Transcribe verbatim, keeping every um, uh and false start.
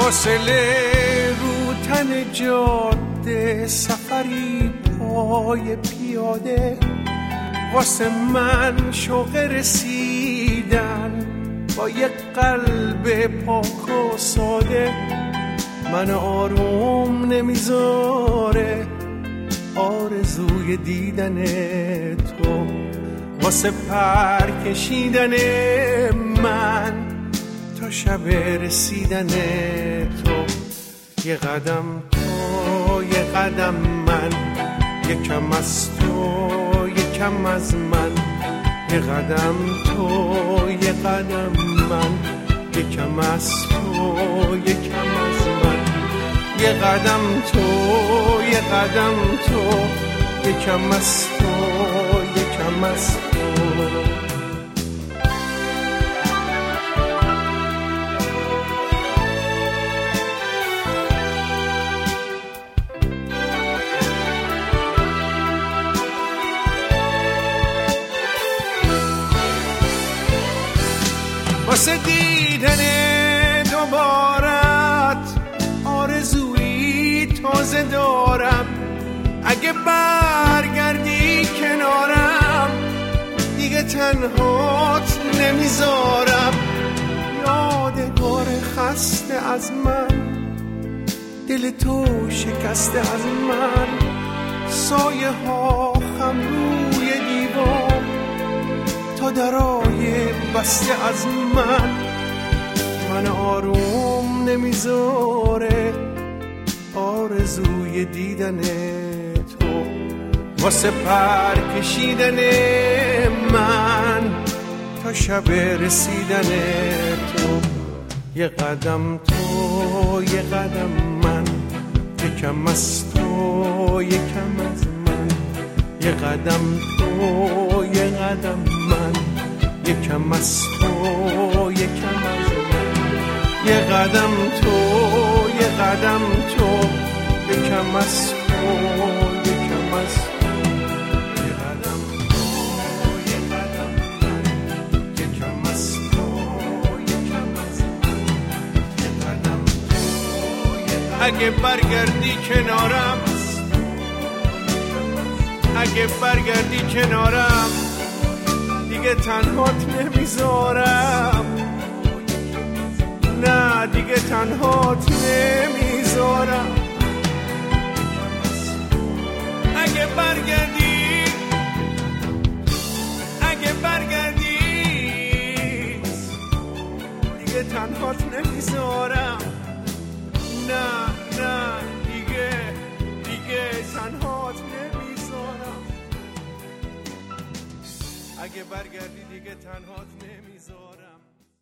فاصله رو تن جاده، سفری پای پیاده، واسه من شوق رسیدن با یک قلب پاک و ساده. من آروم نمیذاره آرزوی دیدن تو، واسه پر کشیدن من تا شب رسیدن تو. یه قدم تو یه قدم من، یکم از تو یکم از من. یه قدم تو یه قدم من، یکم از تو یکم از من. یه قدم تو یه قدم تو، یکم از تو یکم از تو. واسه دیدن دوبارت آرزویی تازه دارم. اگه برگردی کنارم دیگه تنهات نمیذارم. یادگار خسته از من، دل تو شکسته از من. سایه ها خم روی دیوار تا درای بسته از من. من آروم نمیذاره آرزوی دیدن تو، واسه پر کشیدن من تا شب رسیدن تو. یه قدم تو یه قدم من، یکم از تو یکم از من. یه قدم تو یه قدم من، یکم از تو یکم از من. یه قدم تو یه قدم تو، یکم از تو یکم از تو. یه قدم تو یه قدم من، یکم از تو یکم از من. یه قدم تو یه قدم. اگه برگردی کنارم، اگه برگردی کنارم دیگه تنهات نمیذارم. نه دیگه تنهات نمیذارم. اگه برگردی اگه برگردی دیگه تنهات نمیذارم. نه نه دیگه دیگه تنهات نمیذارم. اگه برگردی دیگه تنهات نمیذارم.